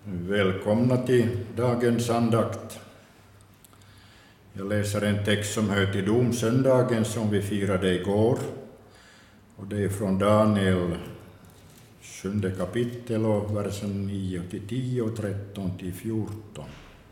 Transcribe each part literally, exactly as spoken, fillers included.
Välkomna till dagens andakt. Jag läser en text som hör till domsöndagen som vi firade igår. Och det är från Daniel sjunde kapitel och versen nio till tio och tretton till fjorton.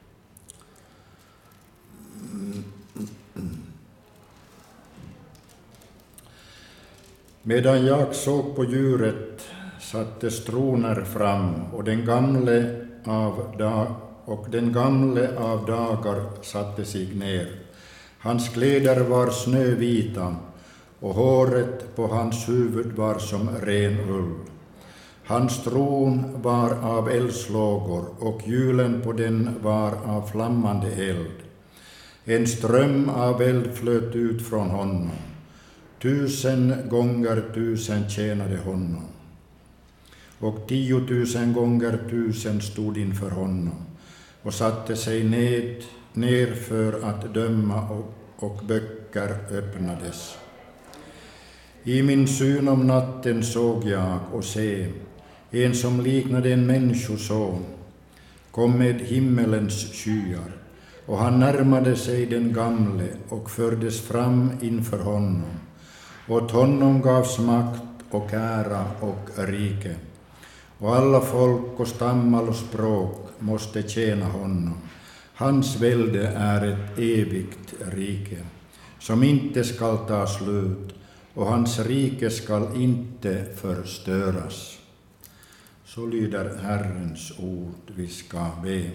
Medan jag såg på djuret sattes troner fram och den gamle av dag och den gamle av dagar satte sig ner. Hans kläder var snövita och håret på hans huvud var som ren ull. Hans tron var av eldslågor och hjulen på den var av flammande eld. En ström av eld flöt ut från honom. Tusen gånger tusen tjänade honom. Och tiotusen gånger tusen stod inför honom och satte sig ned, ner för att döma och, och böcker öppnades. I min syn om natten såg jag och se, en som liknade en människoson kom med himmelens skyar, och han närmade sig den gamle och fördes fram inför honom. Åt honom gavs makt och ära och rike. Och alla folk och stammar och språk måste tjäna honom. Hans välde är ett evigt rike, som inte skall ta slut, och hans rike skall inte förstöras. Så lyder Herrens ord, vi ska be.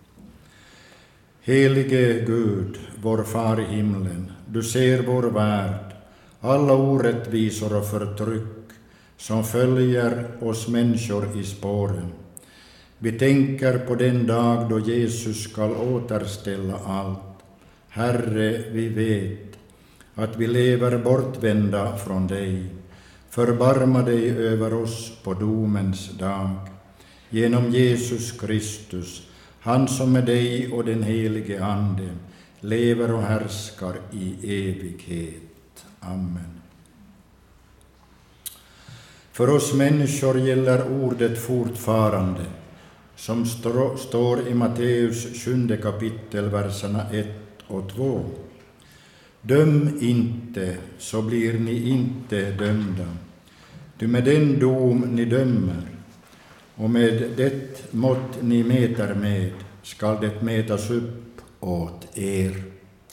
Helige Gud, vår far i himlen, du ser vår värld, alla orättvisor och förtryck som följer oss människor i spåren. Vi tänker på den dag då Jesus skall återställa allt. Herre, vi vet att vi lever bortvända från dig. Förbarma dig över oss på domens dag. Genom Jesus Kristus, han som med dig och den helige Ande lever och härskar i evighet. Amen. För oss människor gäller ordet fortfarande, som stå, står i Matteus sjunde kapitel, verserna ett och två. Döm inte, så blir ni inte dömda. Ty med den dom ni dömer, och med det mått ni mäter med, skall det mätas upp åt er.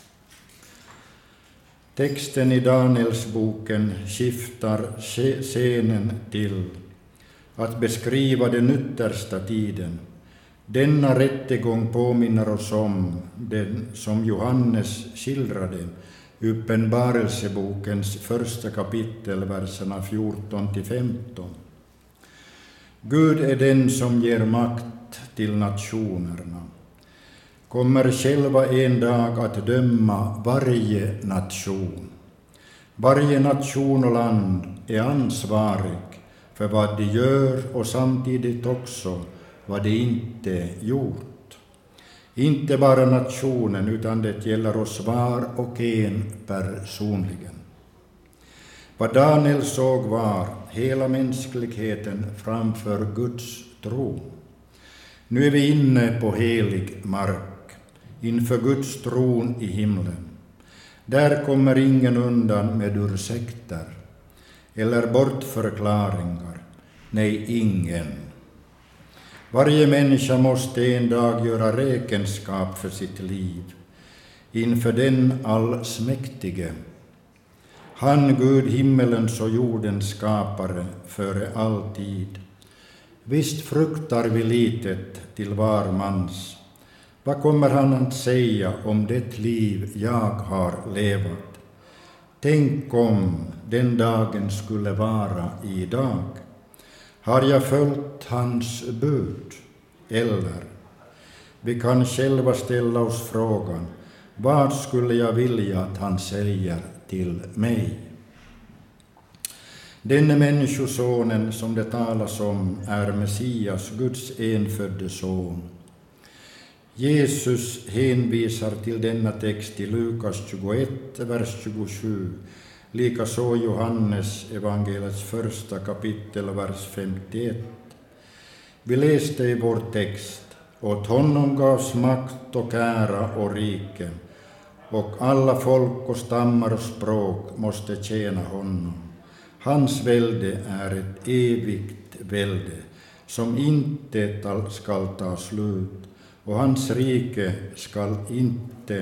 Texten i Danielsboken skiftar scenen till att beskriva den yttersta tiden. Denna rättegång påminner oss om den som Johannes skildrade i Uppenbarelsebokens första kapitel, verserna fjorton till femton. Gud är den som ger makt till nationerna, kommer själva en dag att döma varje nation. Varje nation och land är ansvarig för vad de gör och samtidigt också vad de inte gjort. Inte bara nationen, utan det gäller oss var och en personligen. Vad Daniel såg var hela mänskligheten framför Guds tron. Nu är vi inne på helig mark, inför Guds tron i himlen. Där kommer ingen undan med ursäkter eller bortförklaringar. Nej, ingen. Varje människa måste en dag göra räkenskap för sitt liv inför den allsmäktige. Han, Gud, himmelens och jordens skapare före all tid. Visst fruktar vi litet till var mans. Vad kommer han att säga om det liv jag har levat? Tänk om den dagen skulle vara idag. Har jag följt hans bud? Eller, vi kan själva ställa oss frågan, vad skulle jag vilja att han säger till mig? Denne människosonen som det talas om är Messias, Guds enfödde son. Jesus hänvisar till denna text i Lukas tjugoett, vers tjugosju, likaså Johannes evangeliets första kapitel, vers femtioett. Vi läste i vår text: åt honom gavs makt och ära och rike, och alla folk och stammar och språk måste tjäna honom. Hans välde är ett evigt välde som inte skall ta slut, och hans rike skall inte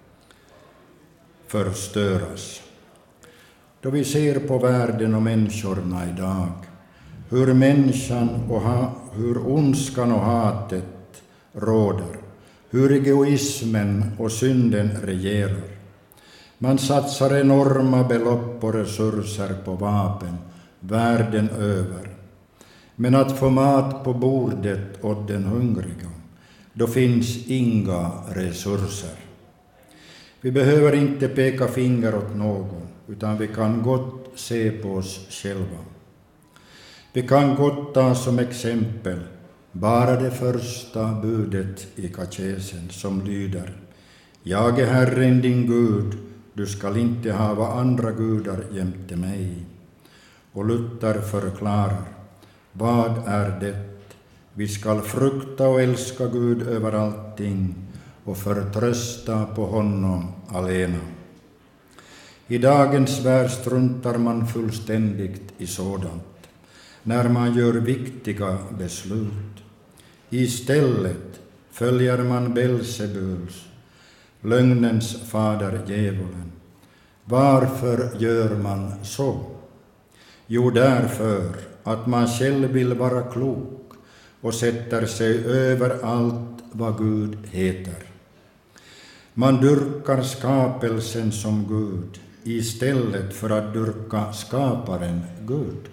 förstöras. Då vi ser på världen och människorna idag, hur människan och ha, hur ondskan och hatet råder, hur egoismen och synden regerar. Man satsar enorma belopp och resurser på vapen världen över. Men att få mat på bordet åt den hungriga, då finns inga resurser. Vi behöver inte peka finger åt någon, utan vi kan gott se på oss själva. Vi kan gott ta som exempel bara det första budet i katekesen som lyder: jag är Herren din Gud, du skall inte hava andra gudar jämte mig. Och Luther förklarar: vad är det? Vi skall frukta och älska Gud över allting och förtrösta på honom alena. I dagens värld struntar man fullständigt i sådant när man gör viktiga beslut. Istället följer man Belzebuls, lögnens fader djävulen. Varför gör man så? Jo, därför att man själv vill vara klok och sätter sig över allt vad Gud heter. Man dyrkar skapelsen som Gud istället för att dyrka skaparen Gud.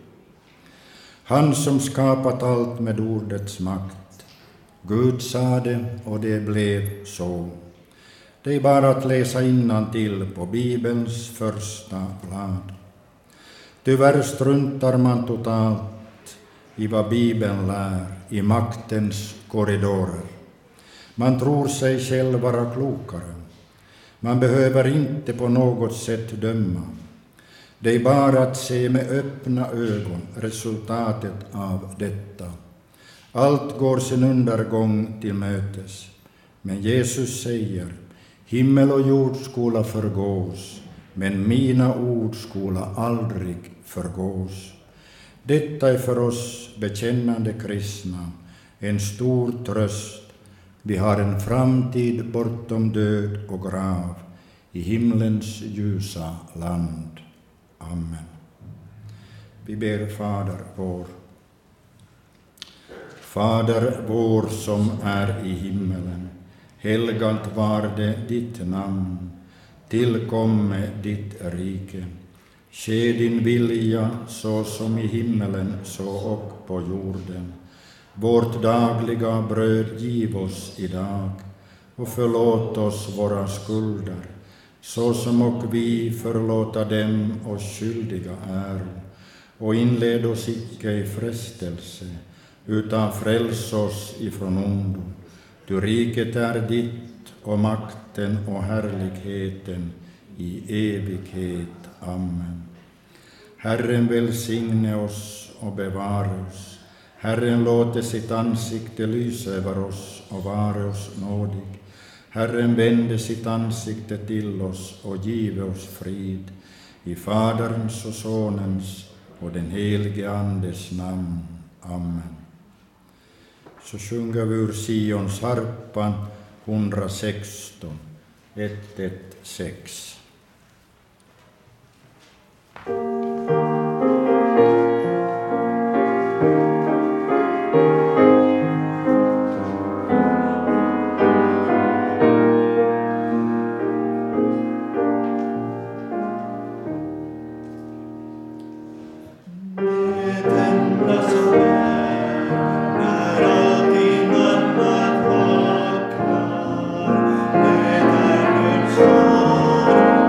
Han som skapat allt med ordets makt. Gud sa det och det blev så. Det är bara att läsa innantill på Bibelns första blad. Tyvärr struntar man totalt i vad Bibeln lär i maktens korridorer. Man tror sig själv vara klokare. Man behöver inte på något sätt döma. Det är bara att se med öppna ögon resultatet av detta. Allt går sin undergång till mötes. Men Jesus säger: himmel och jord skola förgås, men mina ord skola aldrig förgås. Detta är för oss bekännande kristna en stor tröst. Vi har en framtid bortom död och grav i himlens ljusa land. Amen. Vi ber Fader vår. Fader vår som är i himmelen, helgat var det ditt namn. Tillkomme ditt rike. Ske din vilja så som i himmelen så och på jorden. Vårt dagliga bröd giv oss idag och förlåt oss våra skulder, så som och vi förlåta dem oss skyldiga är. Och inled oss icke i frestelse, utan fräls oss ifrån ondo. Du riket är ditt och makten och härligheten i evighet. Amen. Herren välsigne oss och bevara oss. Herren låte sitt ansikte lysa över oss och vare oss nådig. Herren vände sitt ansikte till oss och give oss frid. I Faderns och Sonens och den helige Andes namn. Amen. Så sjunger vi ur Sions harpan hundrasexton, ett ett sex. Lord.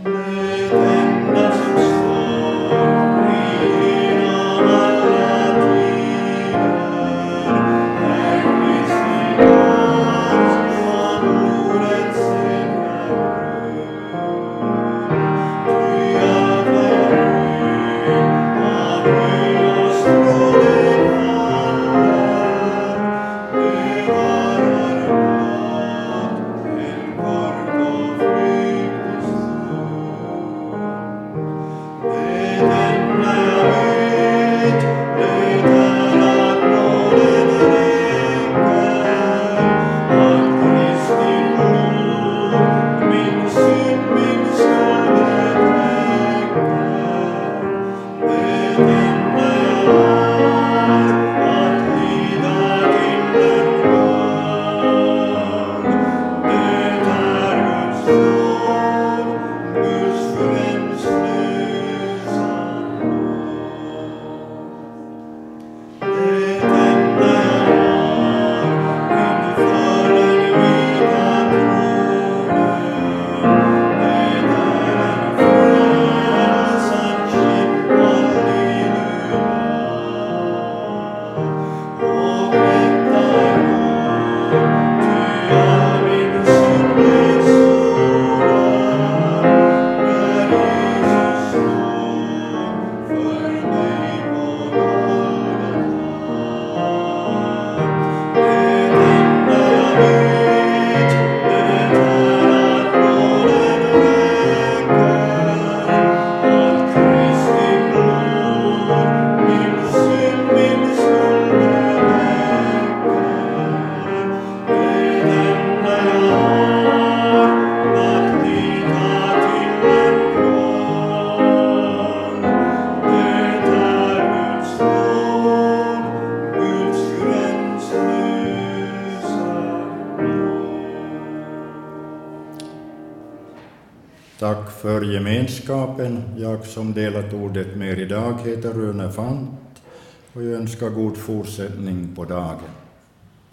Tack för gemenskapen. Jag som delat ordet med er idag heter Rune Fant och jag önskar god fortsättning på dagen.